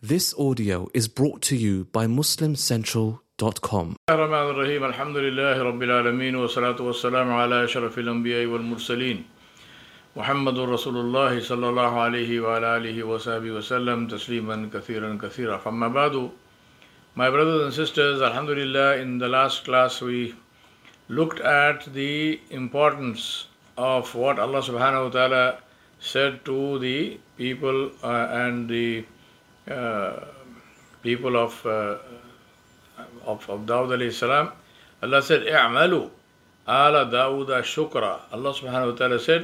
This audio is brought to you by MuslimCentral.com. الرحمن الرحيم الحمد لله رب العالمين والصلاة والسلام على أشرف الأنبياء والمرسلين محمد رسول الله صلى الله عليه وعلى آله وصحبه وسلم تسليما كثيرا كثيرا. فما بعد, my brothers and sisters, Alhamdulillah, in the last class we looked at the importance of what Allah subhanahu wa ta'ala said to the people and the people of Dawud alayhi salam. Allah said, "I'malu ala Dawuda shukra." Allah subhanahu wa ta'ala said,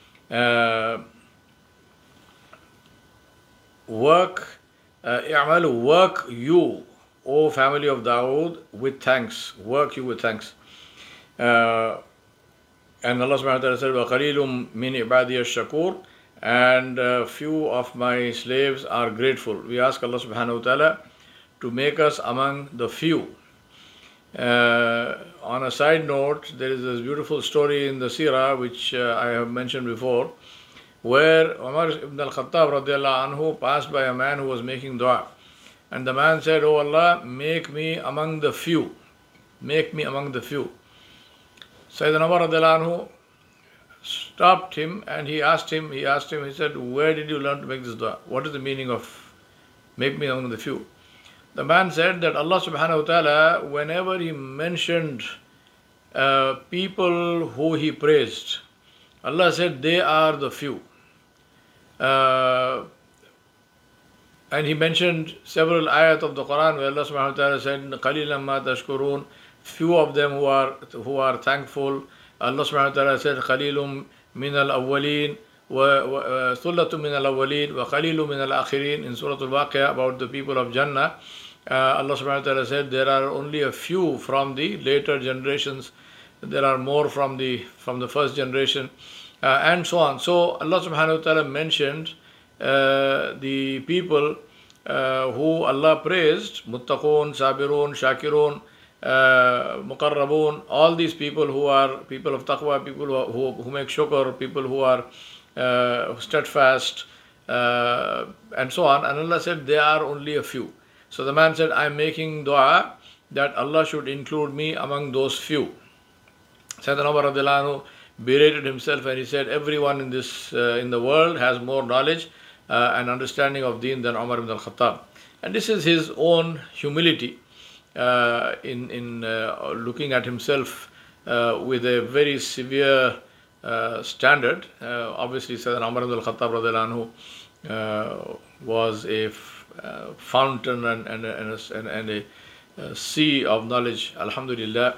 "I'malu, work you, O family of Dawud, with thanks. Work you with thanks." And Allah subhanahu wa ta'ala said, وَقَلِيلٌ مِّنْ عِبَادِيَ الشَّكُورِ, and few of my slaves are grateful. We ask Allah subhanahu wa ta'ala to make us among the few. On a side note, there is this beautiful story in the Seerah which I have mentioned before, where Umar ibn al-Khattab radiallahu anhu passed by a man who was making dua, and the man said, "Oh Allah, make me among the few. Make me among the few." Sayyidina Umar radiallahu anhu stopped him and he said, "Where did you learn to make this dua? What is the meaning of make me among the few?" The man said that Allah subhanahu wa ta'ala, whenever he mentioned people who he praised, Allah said they are the few. And he mentioned several ayat of the Quran where Allah subhanahu wa ta'ala said, "Qalilan ma tashkurun," few of them who are thankful. Allah subhanahu wa ta'ala said, "Qalilum min al-awwaleen wa thullatu min al-awwaleen wa qalilu min al-akhirin." In Surah Al-Waqi'ah, about the people of Jannah, Allah subhanahu wa ta'ala said there are only a few from the later generations, there are more from the first generation, and so on. So Allah subhanahu wa ta'ala mentioned the people who Allah praised: muttaqun, sabirun, shakirun, muqarrabun, all these people who are people of taqwa, people who make shukr, people who are steadfast, and so on. And Allah said they are only a few. So the man said, "I am making dua that Allah should include me among those few." Sayyidina Umar radiallahu anhu berated himself and he said, "Everyone in the world has more knowledge and understanding of deen than Umar ibn al-Khattab." And this is his own humility in looking at himself with a very severe standard. Obviously, Sayyidina Umar ibn al-Khattab radiallahu anhu was a fountain and a sea of knowledge, alhamdulillah,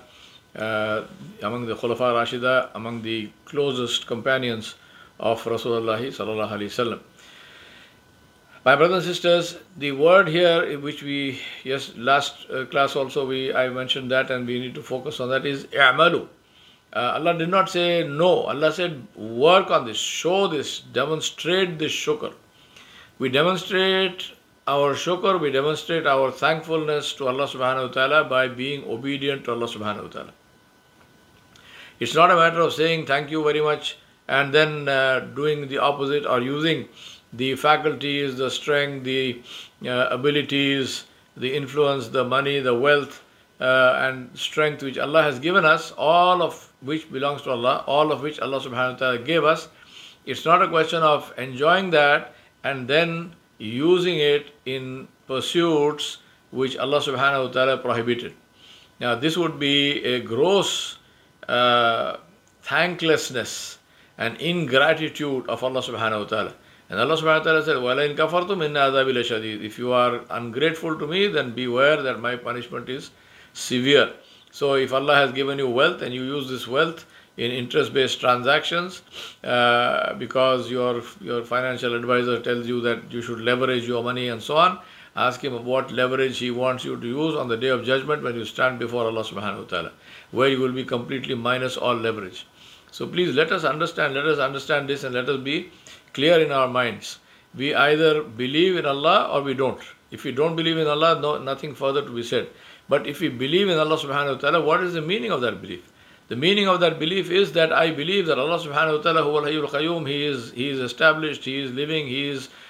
among the Khulafa Rashida, among the closest companions of Rasulullah sallallahu alaihi wasallam. My brothers and sisters, the word here, which last class also I mentioned that, and we need to focus on that, is i'malu. Allah did not say no. Allah said work on this, show this, demonstrate this shukr. We demonstrate our shukr, we demonstrate our thankfulness to Allah subhanahu wa ta'ala by being obedient to Allah subhanahu wa ta'ala. It's not a matter of saying thank you very much and then doing the opposite, or using the faculties, the strength, the abilities, the influence, the money, the wealth and strength which Allah has given us, all of which belongs to Allah, all of which Allah subhanahu wa ta'ala gave us. It's not a question of enjoying that and then using it in pursuits which Allah subhanahu wa ta'ala prohibited. Now this would be a gross thanklessness and ingratitude of Allah subhanahu wa ta'ala. And Allah subhanahu wa ta'ala said, وَلَئِنْ كَفَرْتُمْ إِنَّ عَذَابِي لَشَدِيدٌ. If you are ungrateful to me, then beware that my punishment is severe. So if Allah has given you wealth and you use this wealth in interest-based transactions because your financial advisor tells you that you should leverage your money and so on, ask him what leverage he wants you to use on the day of judgment when you stand before Allah subhanahu wa ta'ala, where you will be completely minus all leverage. So please let us understand this, and let us be clear in our minds. We either believe in Allah or we don't. If we don't believe in Allah, nothing further to be said. But if we believe in Allah subhanahu wa ta'ala, what is the meaning of that belief? The meaning of that belief is that I believe that Allah subhanahu wa ta'ala, Huwa al-Hayyul Qayyum, He is established, He is living, He is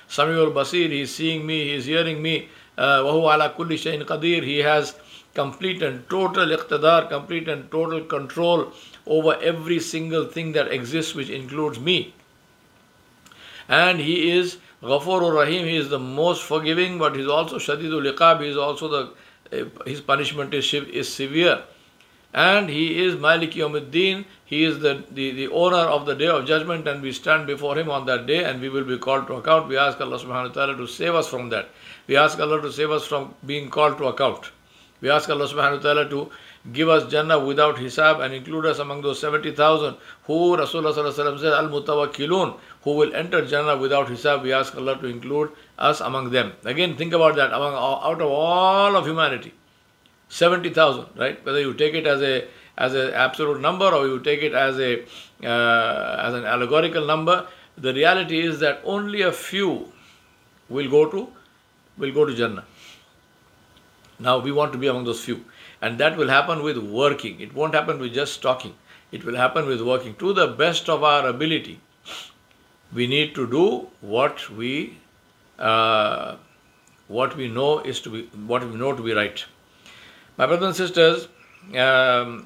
Samiul Basir, he is seeing me, he is hearing me. وَهُوَ عَلَى كُلِّ شَيْءٍ قَدِيرٌ, he has complete and total iqtidar, complete and total control over every single thing that exists, which includes me. And he is Ghafurur Rahim, he is the most forgiving, but he is also Shadidul Iqab, he is also his punishment is severe. And he is Malik Yawmiddin, he is the owner of the day of judgment, and we stand before him on that day and we will be called to account. We ask Allah subhanahu wa ta'ala to save us from that. We ask Allah to save us from being called to account. We ask Allah subhanahu wa ta'ala to give us Jannah without hisab and include us among those 70,000 who Rasulullah sallallahu alaihi wasallam said, Al-Mutawakkilun, who will enter Jannah without hisab. We ask Allah to include us among them. Again, think about that, out of all of humanity, 70,000, right? Whether you take it as an absolute number or you take it as an allegorical number, the reality is that only a few will go to Jannah. Now we want to be among those few, and that will happen with working. It won't happen with just talking. It will happen with working to the best of our ability. We need to do what we know to be right. My brothers and sisters, Sulaiman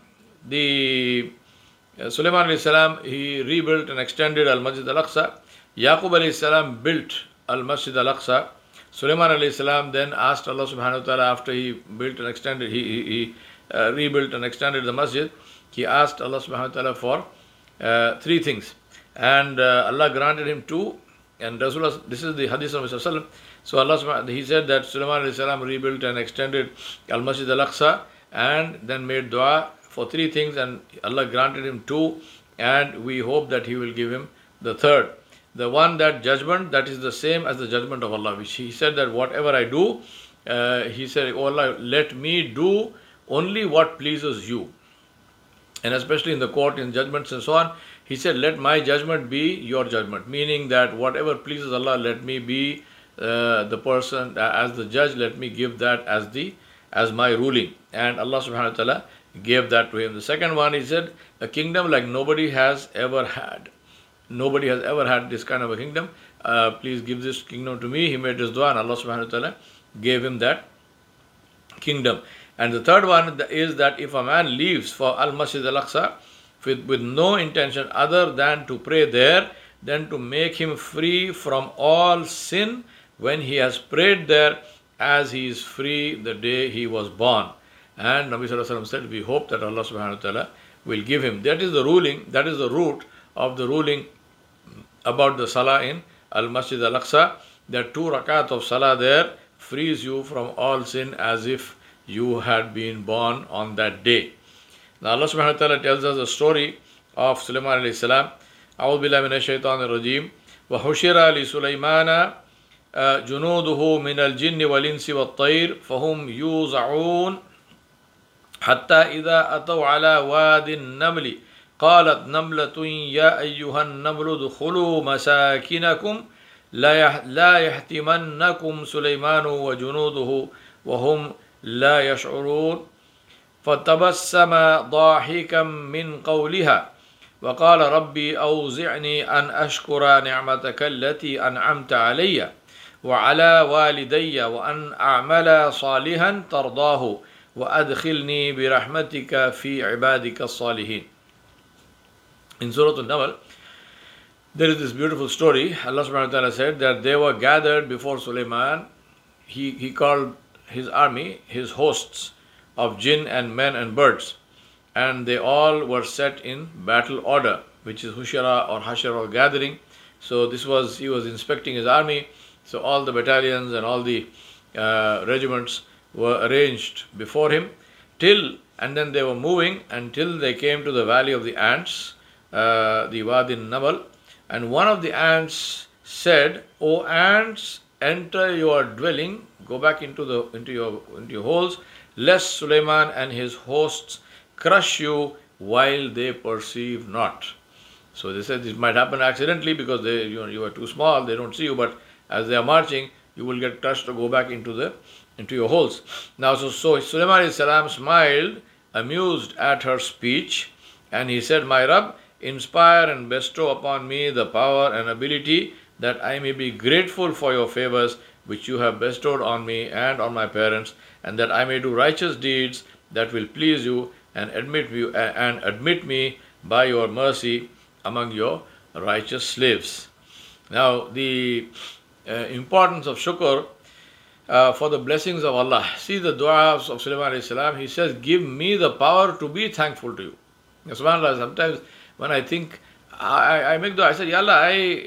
alayhi salam, he rebuilt and extended Al-Masjid Al-Aqsa. Yaqub alayhi salam built Al-Masjid Al-Aqsa. Sulaiman alayhi salam then asked Allah subhanahu wa ta'ala, after he built and extended, he rebuilt and extended the masjid, he asked Allah subhanahu wa ta'ala for 3 things. And Allah granted him 2. And Rasulullah, this is the hadith of Rasulullah. So Allah, he said that Sulaiman alayhi salam rebuilt and extended Al-Masjid Al-Aqsa and then made dua for 3 things, and Allah granted him 2, and we hope that he will give him the 3rd. The one, that judgment, that is the same as the judgment of Allah, which he said that whatever I do, he said, oh Allah, let me do only what pleases you. And especially in the court, in judgments and so on, he said, let my judgment be your judgment. Meaning that whatever pleases Allah, let me be the person, as the judge, let me give that as my ruling. And Allah subhanahu wa ta'ala gave that to him. The second one, he said, a kingdom like nobody has ever had. Nobody has ever had this kind of a kingdom. Please give this kingdom to me. He made his dua and Allah subhanahu wa ta'ala gave him that kingdom. And the third one is that if a man leaves for Al-Masjid Al-Aqsa with no intention other than to pray there, then to make him free from all sin when he has prayed there, as he is free the day he was born. And Nabi Sallallahu Alaihi Wasallam said, we hope that Allah subhanahu wa ta'ala will give him. That is the ruling, that is the root of the ruling about the salah in Al-Masjid Al-Aqsa, that 2 rakat of salah there frees you from all sin as if you had been born on that day. Now Allah subhanahu wa ta'ala tells us a story of Sulaiman alayhi salam. A'udhu billahi minash shaitanir rajim. Wa hushira li Sulaymana junuduhu min al-jinni wal-insi wat-tayr fahum yuza'un hatta idha ataw ala wadi an-namli قالت نملة يا أيها النمل ادخلوا مساكنكم لا يحتمنكم سليمان وجنوده وهم لا يشعرون فتبسم ضاحكا من قولها وقال ربي أوزعني أن أشكر نعمتك التي أنعمت علي وعلى والدي وأن أعمل صالحا ترضاه وأدخلني برحمتك في عبادك الصالحين. In Surah Al-Naml, there is this beautiful story. Allah subhanahu wa ta'ala said that they were gathered before Sulaiman. He called his army, his hosts of jinn and men and birds, and they all were set in battle order, which is Hushara or Hashar or gathering. So he was inspecting his army. So all the battalions and all the regiments were arranged before him and then they were moving until they came to the valley of the ants, the Wadi Namal, and one of the ants said, "O ants, enter your dwelling, go back into your holes, lest Sulaiman and his hosts crush you while they perceive not." So they said it might happen accidentally because you are too small, they don't see you, but as they are marching, you will get crushed to go back into your holes. Now, so Sulaiman alayhi salam smiled, amused at her speech, and he said, "My Rabb, inspire and bestow upon me the power and ability that I may be grateful for your favors which you have bestowed on me and on my parents, and that I may do righteous deeds that will please you and admit me by your mercy among your righteous slaves. Now, the importance of shukr for the blessings of Allah. See the dua of Sulaiman alayhi salam. He says, "Give me the power to be thankful to you." Now, subhanAllah, sometimes when I think, I make dua. I said, "Ya Allah,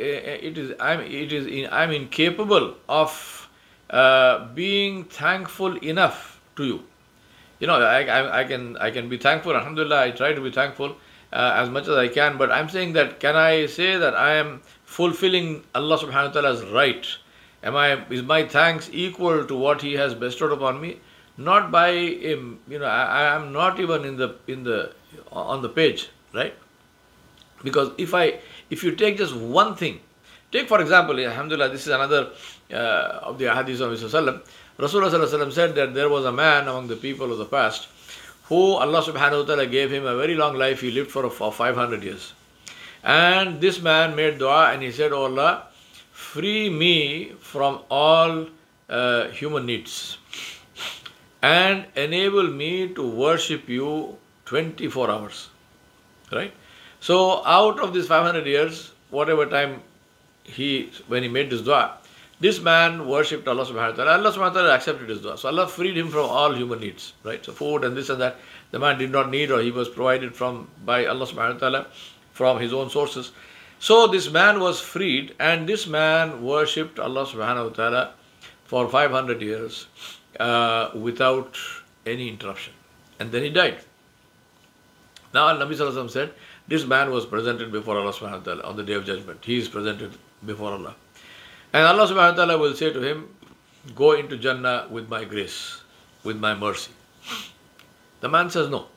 I'm incapable of being thankful enough to you. You know, I can be thankful. Alhamdulillah, I try to be thankful as much as I can. But I'm saying that, can I say that I am fulfilling Allah Subhanahu wa Taala's right? Is my thanks equal to what He has bestowed upon me? Not by Him. You know, I am not even on the page, right? Because if you take just one thing, take for example, alhamdulillah, this is another of the hadiths of Rasulullah. Rasulullah said that there was a man among the people of the past who Allah subhanahu wa ta'ala gave him a very long life. He lived for 500 years. And this man made dua and he said, "Oh Allah, free me from all human needs and enable me to worship you 24 hours. Right? So out of these 500 years, whatever time when he made this dua, this man worshipped Allah subhanahu wa ta'ala. Allah subhanahu wa ta'ala accepted his dua. So Allah freed him from all human needs. Right? So food and this and that, the man did not need, or he was provided by Allah subhanahu wa ta'ala from his own sources. So this man was freed, and this man worshipped Allah subhanahu wa ta'ala for 500 years without any interruption. And then he died. Now Nabi Sallallahu Alaihi Wasallam said, this man was presented before Allah subhanahu wa ta'ala on the day of judgment. He is presented before Allah. And Allah subhanahu wa ta'ala will say to him, "Go into Jannah with my grace, with my mercy." The man says, "No.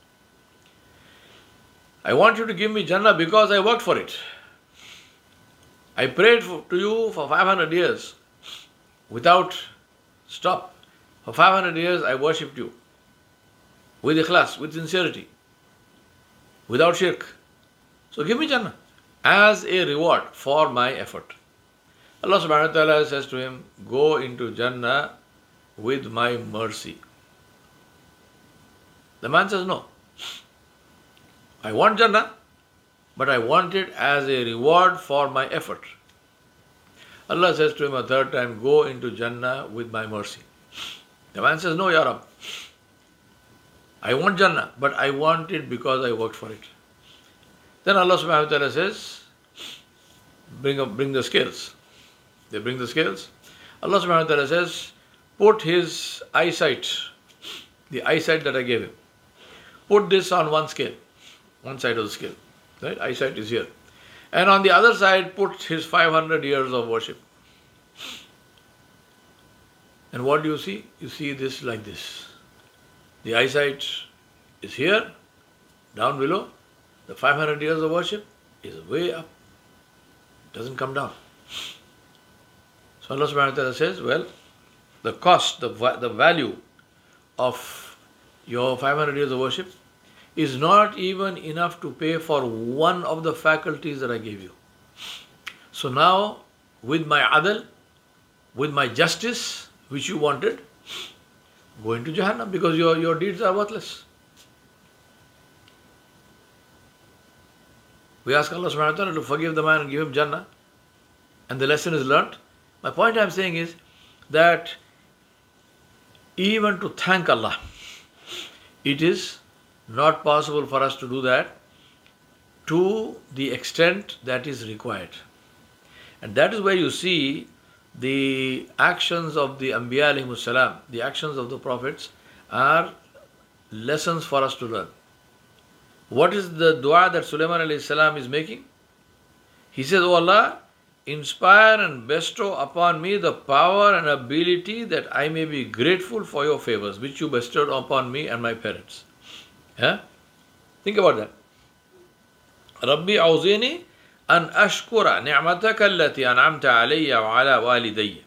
I want you to give me Jannah because I worked for it. I prayed to you for 500 years without stop. For 500 years I worshipped you with ikhlas, with sincerity, without shirk. So give me Jannah as a reward for my effort." Allah subhanahu wa ta'ala says to him, "Go into Jannah with my mercy." The man says, "No. I want Jannah, but I want it as a reward for my effort." Allah says to him a third time, "Go into Jannah with my mercy." The man says, "No, Ya Rab. I want Jannah, but I want it because I worked for it." Then Allah subhanahu wa ta'ala says, bring the scales. They bring the scales. Allah subhanahu wa ta'ala says, "Put his eyesight, the eyesight that I gave him, put this on one scale, one side of the scale. Right? Eyesight is here. And on the other side, put his 500 years of worship." And what do you see? You see this like this. The eyesight is here, down below. The 500 years of worship is way up. It doesn't come down. So Allah subhanahu wa ta'ala says, well, the cost, the value of your 500 years of worship is not even enough to pay for one of the faculties that I gave you. So now, with my adl, with my justice, which you wanted, go into Jahannam because your deeds are worthless. We ask Allah subhanahu wa ta'ala to forgive the man and give him Jannah, and the lesson is learnt. My point I'm saying is that even to thank Allah, it is not possible for us to do that to the extent that is required. And that is where you see the actions of the Anbiya alayhimus salam, the actions of the prophets are lessons for us to learn. What is the dua that Sulaiman alayhi salam is making? He says, "O Allah, inspire and bestow upon me the power and ability that I may be grateful for your favors, which you bestowed upon me and my parents." Yeah? Think about that. Rabbi awzini an ashkura ni'mataka allati an'amta alayya wa ala walidayya.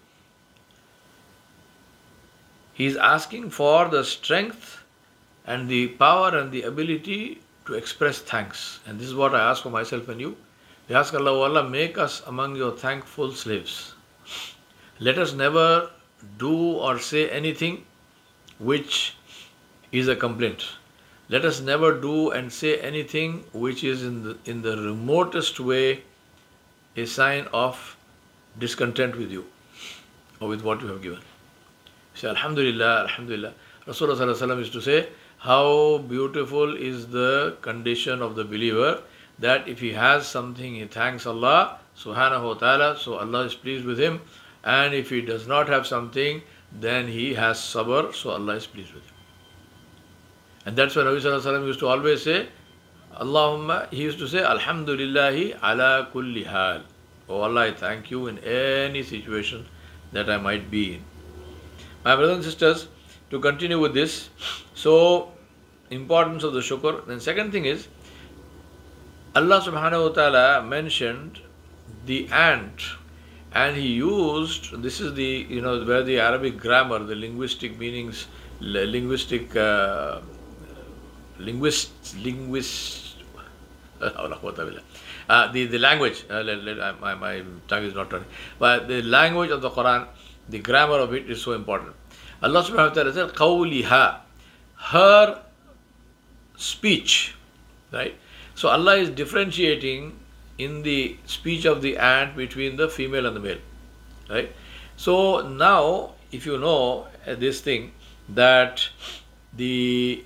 He is asking for the strength and the power and the ability to express thanks. And this is what I ask for myself and you, We ask Allah, "O Allah, make us among your thankful slaves. Let us never do or say anything which is a complaint. Let us never do and say anything which is in the remotest way a sign of discontent with you or with what you have given." Say, Alhamdulillah, Alhamdulillah. Rasulullah Sallallahu Alaihi Wasallam used to say, how beautiful is the condition of the believer that if he has something, he thanks Allah Subhanahu wa Ta'ala, so Allah is pleased with him. And if he does not have something, then he has sabr, so Allah is pleased with him. And that's why Nabi Sallallahu Alaihi Wasallam used to always say, Allahumma, he used to say, Alhamdulillahi ala kulli hal. Oh Allah, I thank you in any situation that I might be in. My brothers and sisters, to continue with this, so importance of the shukr. Then second thing is, Allah subhanahu wa ta'ala mentioned the ant, and he used, this is the, where the Arabic grammar, the linguistic meanings, the language, my tongue is not turning, but the language of the Quran, the grammar of it is so important. Allah subhanahu wa ta'ala said, qawliha, her speech, right? So Allah is differentiating in the speech of the ant between the female and the male, right? So now, if you know this thing, that the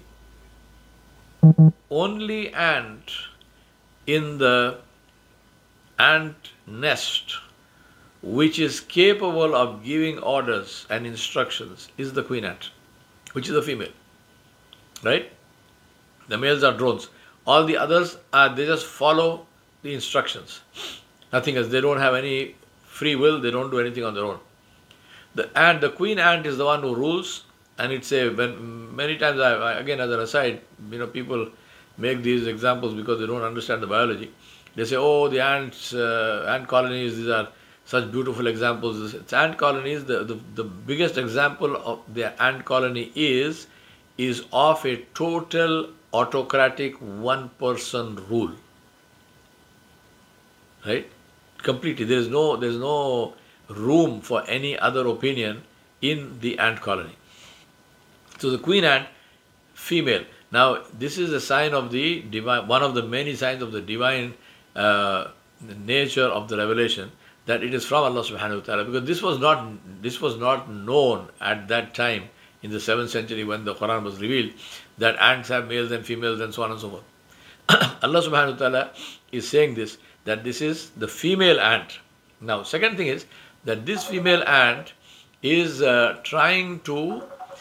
only ant in the ant nest which is capable of giving orders and instructions is the queen ant, which is the female, right? The males are drones. All the others they just follow the instructions. Nothing else. They don't have any free will. They don't do anything on their own. The queen ant is the one who rules, and it's many times, again as an aside, people make these examples because they don't understand the biology. They say, oh, the ant colonies, these are such beautiful examples. It's ant colonies, the biggest example of the ant colony is of a total autocratic one-person rule. Right? Completely. There's no room for any other opinion in the ant colony. So the queen ant, female. Now this is a sign of the divine, one of the many signs of the divine nature of the revelation, that it is from Allah subhanahu wa ta'ala, because this was not known at that time in the 7th century when the Quran was revealed, that ants have males and females and so on and so forth. Allah subhanahu wa ta'ala is saying this, that this is the female ant. Now second thing is that this female ant is trying to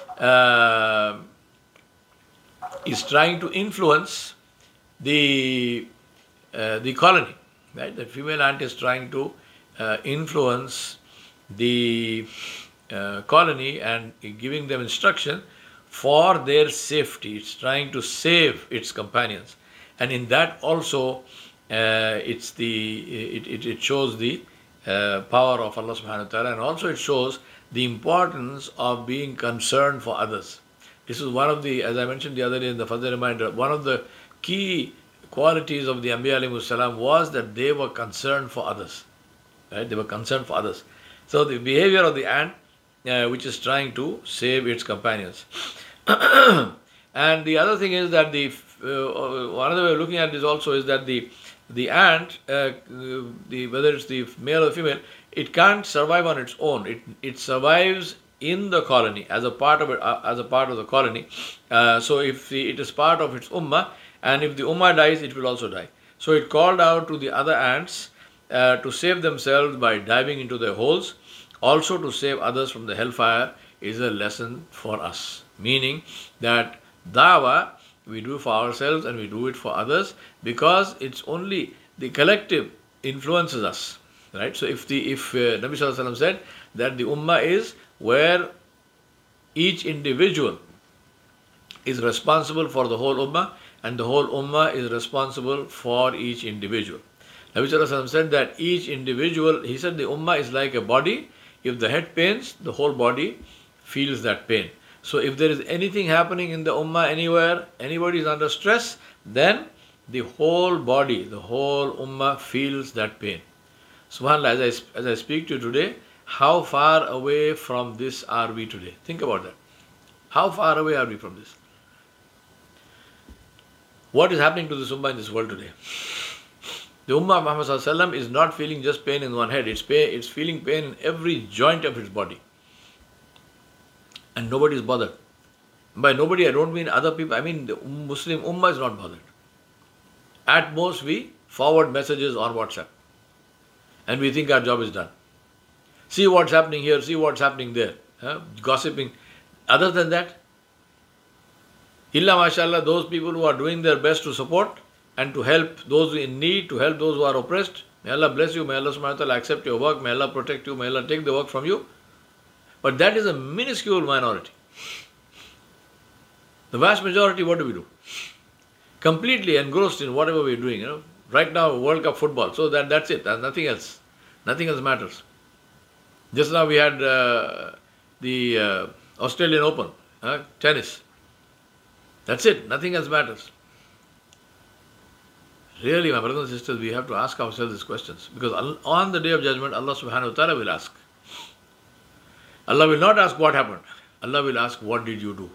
influence the colony, right? The female ant is trying to influence the colony and giving them instruction for their safety. It's trying to save its companions, and in that also it shows the power of Allah subhanahu wa ta'ala, and also it shows the importance of being concerned for others. This is one of the, as I mentioned the other day in the Fajr reminder, one of the key qualities of the Anbiya alayhimus salam was that they were concerned for others. Right? They were concerned for others. So the behavior of the ant, which is trying to save its companions. And the other thing is that another way of looking at this also is that the ant, whether it's the male or female, it can't survive on its own. It survives in the colony as a part of it, as a part of the colony. So if it is part of its ummah, and if the ummah dies, it will also die. So it called out to the other ants to save themselves by diving into their holes. Also to save others from the hellfire is a lesson for us. Meaning that da'wah we do for ourselves and we do it for others, because it's only the collective influences us. Right? So if Nabi Sallallahu Alaihi Wasallam said that the ummah is where each individual is responsible for the whole ummah, and the whole ummah is responsible for each individual. Nabi Sallallahu Alaihi Wasallam said that each individual, he said the ummah is like a body. If the head pains, the whole body feels that pain. So if there is anything happening in the ummah anywhere, anybody is under stress, then the whole body, the whole ummah feels that pain. SubhanAllah, as I speak to you today, how far away from this are we today? Think about that. How far away are we from this? What is happening to this ummah in this world today? The ummah of Muhammad Sallallahu Alaihi Wasallam is not feeling just pain in one head, it's feeling pain in every joint of its body. And nobody is bothered. By nobody, I don't mean other people, I mean the Muslim ummah is not bothered. At most, we forward messages on WhatsApp. And we think our job is done. See what's happening here, see what's happening there. Gossiping. Other than that, illa mashallah, those people who are doing their best to support and to help those in need, to help those who are oppressed. May Allah bless you, may Allah subhanahu wa ta'ala accept your work, may Allah protect you, may Allah take the work from you. But that is a minuscule minority. The vast majority, what do? Completely engrossed in whatever we're doing. Right now, World Cup football. So that's it. Nothing else. Nothing else matters. Just now we had the Australian Open, tennis. That's it. Nothing else matters. Really, my brothers and sisters, we have to ask ourselves these questions. Because on the Day of Judgment, Allah subhanahu wa ta'ala will ask. Allah will not ask what happened. Allah will ask, what did you do?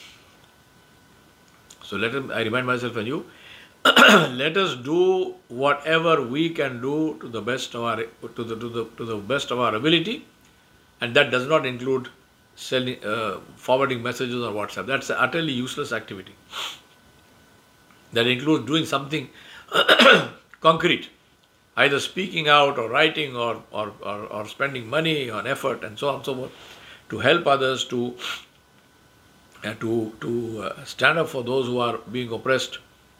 So I remind myself and you, let us do whatever we can do to the best of our ability, and that does not include forwarding messages on WhatsApp. That's an utterly useless activity. That includes doing something concrete, either speaking out or writing or spending money on effort and so on and so forth, to help others to stand up for those who are being oppressed,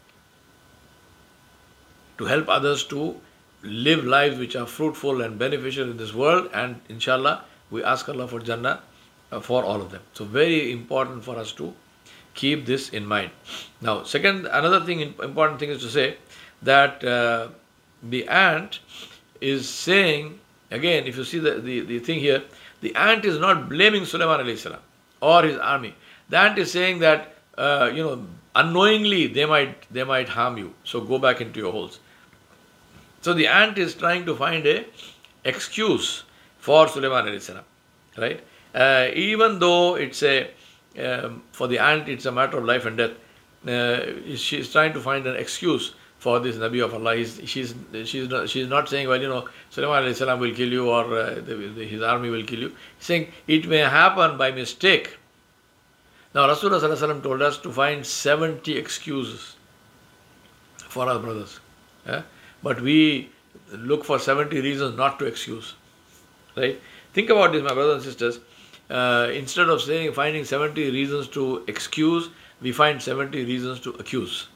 to help others to live lives which are fruitful and beneficial in this world, and inshallah we ask Allah for Jannah for all of them. So very important for us to keep this in mind. Now important thing is to say that the ant is saying, again, if you see the thing here, the ant is not blaming Sulaiman alayhi salam or his army. The ant is saying that, unknowingly they might harm you. So go back into your holes. So the ant is trying to find a excuse for Sulaiman alayhi salam, right? Even though it's for the ant it's a matter of life and death, she's trying to find an excuse for this Nabi of Allah. She's not saying, well, Sulaiman alayhi salam will kill you or his army will kill you. She's saying it may happen by mistake. Now Rasulullah sallallahu alaihi wasallam told us to find 70 excuses for our brothers. But we look for 70 reasons not to excuse. Right? Think about this, my brothers and sisters. Instead of finding 70 reasons to excuse, we find 70 reasons to accuse.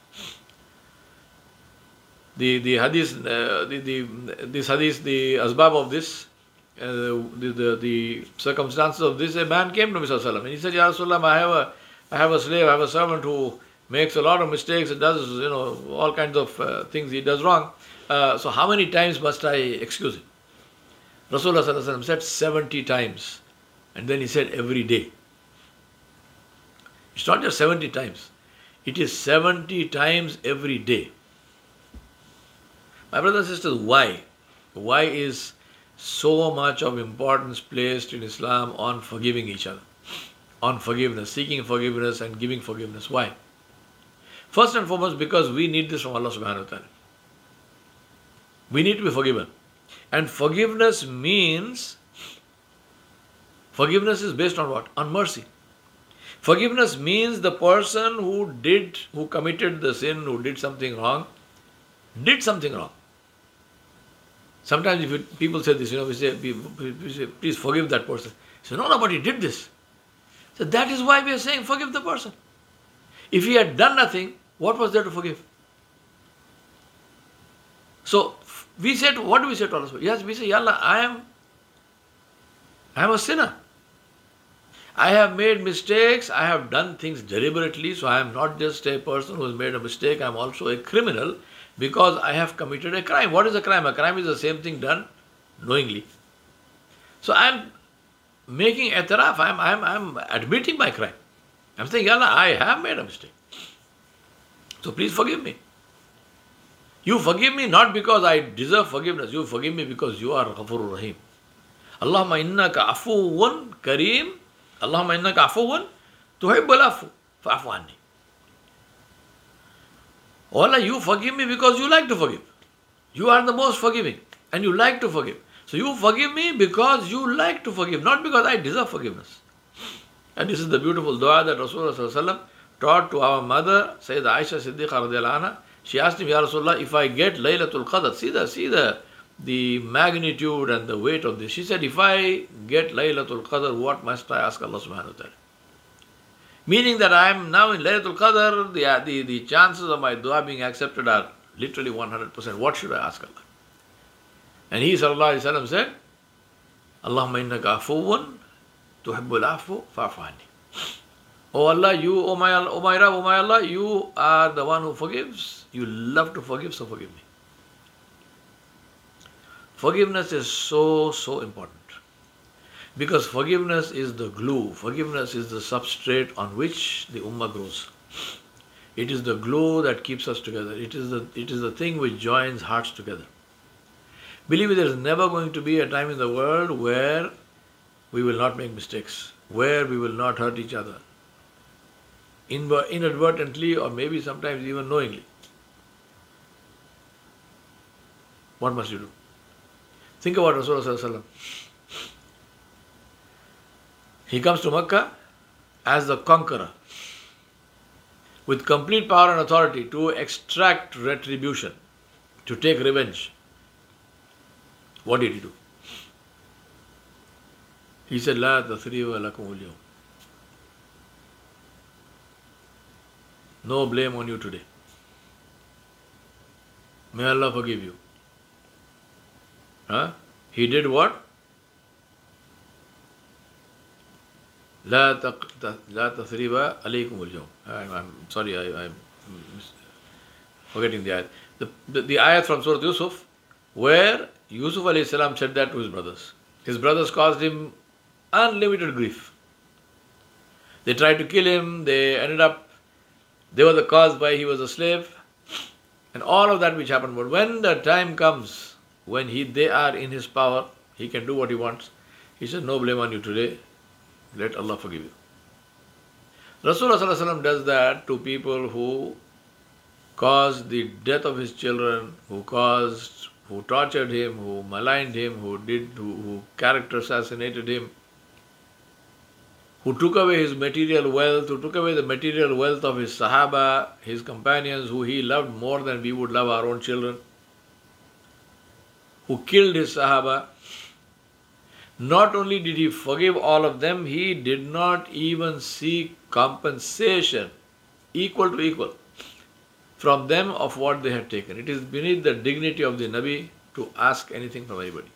The hadith, this hadith, the asbab of this, the circumstances of this, a man came to Nabi sallallahu alaihi wasallam and he said, Ya Rasulullah, I have a slave, I have a servant who makes a lot of mistakes and does, all kinds of things he does wrong. So how many times must I excuse him? Rasulullah sallallahu alaihi wasallam said 70 times. And then he said every day. It's not just 70 times. It is 70 times every day. My brothers and sisters, why? Why is so much of importance placed in Islam on forgiving each other? On forgiveness, seeking forgiveness and giving forgiveness. Why? First and foremost, because we need this from Allah subhanahu wa ta'ala. We need to be forgiven. And forgiveness is based on what? On mercy. Forgiveness means the person who committed the sin, who did something wrong. Sometimes people say this, we say, please forgive that person. Say, no, but he did this. So that is why we are saying forgive the person. If he had done nothing, what was there to forgive? So we said, what do we say to Allah? Yes, we say, Ya Allah, I am a sinner. I have made mistakes, I have done things deliberately, so I am not just a person who has made a mistake, I am also a criminal because I have committed a crime. What is a crime? A crime is the same thing done knowingly. So I am making i'tiraf, I am admitting my crime. I am saying, Ya Allah, I have made a mistake. So please forgive me. You forgive me not because I deserve forgiveness. You forgive me because you are Ghafurur Rahim. Allahumma innaka afuwun kareem. Allahumma innaka afuwun tuhibbul afu. Fa'afu anni. Oh Allah, you forgive me because you like to forgive. You are the most forgiving and you like to forgive. So you forgive me because you like to forgive, not because I deserve forgiveness. And this is the beautiful dua that Rasulullah taught to our mother, Sayyidah Aisha Siddiqa radiallahu anha. She asked him, Ya Rasulullah, if I get Laylatul Qadr, see the magnitude and the weight of this. She said, if I get Laylatul Qadr, what must I ask Allah subhanahu wa ta'ala? Meaning that I am now in Laylatul Qadr, the chances of my dua being accepted are literally 100%. What should I ask Allah? And he sallallahu alayhi wa sallam said, Allahumma innaka afuwun tuhibbul afu fa'afu anni. Oh Allah, you, oh my Rabb, oh my Allah, you are the one who forgives. You love to forgive, so forgive me. Forgiveness is so important. Because forgiveness is the glue. Forgiveness is the substrate on which the ummah grows. It is the glue that keeps us together. It is the thing which joins hearts together. Believe me, there is never going to be a time in the world where we will not make mistakes, where we will not hurt each other, inadvertently or maybe sometimes even knowingly. What must you do? Think about Rasulullah sallallahu alaihi wasallam. He comes to Makkah as the conqueror with complete power and authority to extract retribution, to take revenge. What did he do? He said, La tathriba lakum al-yawm. No blame on you today. May Allah forgive you. He did what? La tathriba alaykum al-yawm. I'm sorry, I'm forgetting the ayat. The ayat from Surah Yusuf, where Yusuf alayhi salam said that to his brothers. His brothers caused him unlimited grief. They tried to kill him. They were the cause why he was a slave. And all of that which happened. But when the time comes, when they are in his power, he can do what he wants. He said, no blame on you today. Let Allah forgive you. Rasulullah sallallahu alaihi wasallam does that to people who caused the death of his children, who tortured him, who maligned him, who character assassinated him, who took away his material wealth, who took away the material wealth of his Sahaba, his companions, who he loved more than we would love our own children, who killed his Sahaba. Not only did he forgive all of them, he did not even seek compensation equal to equal from them of what they had taken. It is beneath the dignity of the Nabi to ask anything from anybody.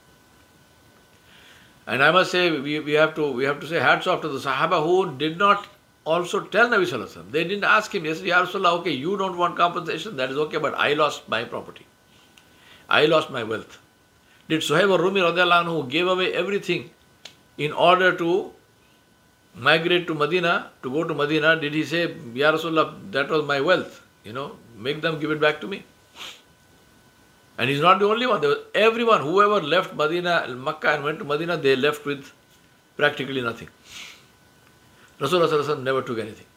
And I must say, we have to say hats off to the Sahaba who did not also tell Nabi sallallahu alaihi wasallam. They didn't ask him, yes, Ya Rasulullah, okay, you don't want compensation, that is okay, but I lost my property. I lost my wealth. Did Suhaib al-Rumi radiallahu anhu gave away everything in order to migrate to Medina, to go to Medina? Did he say, Ya Rasulullah, that was my wealth, make them give it back to me? And he's not the only one. There was everyone, whoever left Makkah and went to Medina, they left with practically nothing. Rasulullah sallallahu alaihi wasallam never took anything.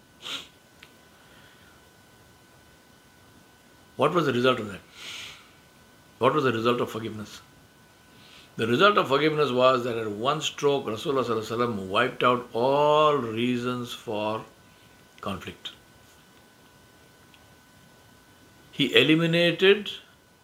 What was the result of that? What was the result of forgiveness? The result of forgiveness was that at one stroke, Rasulullah sallallahu alaihi wasallam wiped out all reasons for conflict. He eliminated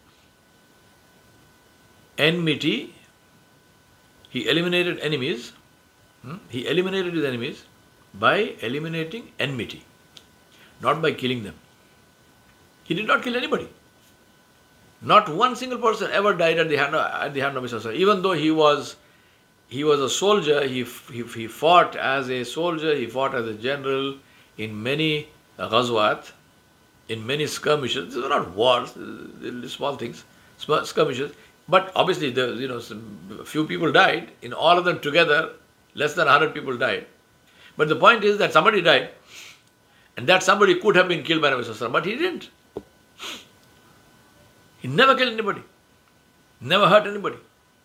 enmity. He eliminated enemies. He eliminated his enemies by eliminating enmity, not by killing them. He did not kill anybody. Not one single person ever died at the hand of Nabi sallallahu alaihi wasallam. Even though he was a soldier, he fought as a soldier, he fought as a general in many ghazwat, in many skirmishes. These were not wars, small things, skirmishes. But obviously, few people died. In all of them together, less than 100 people died. But the point is that somebody died, and that somebody could have been killed by Nabi sallallahu alaihi wasallam, but he didn't. He never killed anybody. Never hurt anybody.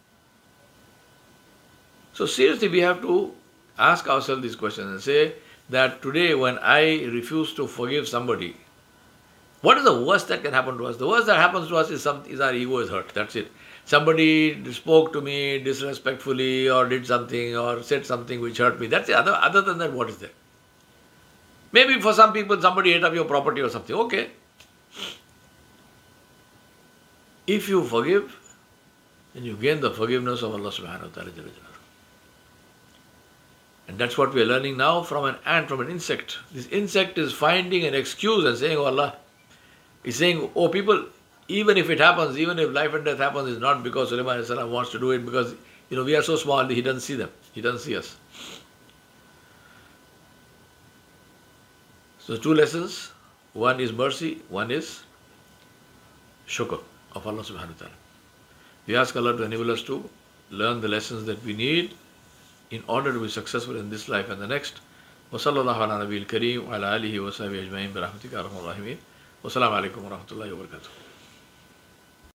So seriously, we have to ask ourselves these questions and say that today when I refuse to forgive somebody, what is the worst that can happen to us? The worst that happens to us is our ego is hurt. That's it. Somebody spoke to me disrespectfully or did something or said something which hurt me. That's it. Other than that, what is there? Maybe for some people, somebody ate up your property or something. Okay. If you forgive, then you gain the forgiveness of Allah subhanahu wa ta'ala. And that's what we are learning now from an ant, from an insect. This insect is finding an excuse and saying, oh Allah, he's saying, oh people, even if it happens, even if life and death happens, it's not because Sulaiman alayhi salam wants to do it, because we are so small, he doesn't see them. He doesn't see us. So 2 lessons. One is mercy, one is shukr of Allah subhanahu wa ta'ala. We ask Allah to enable us to learn the lessons that we need in order to be successful in this life and the next. وصلى الله على نبي الكريم وعلى آله وصحبه أجمعين برحمتك يا أرحم الراحمين. والسلام عليكم ورحمة الله وبركاته.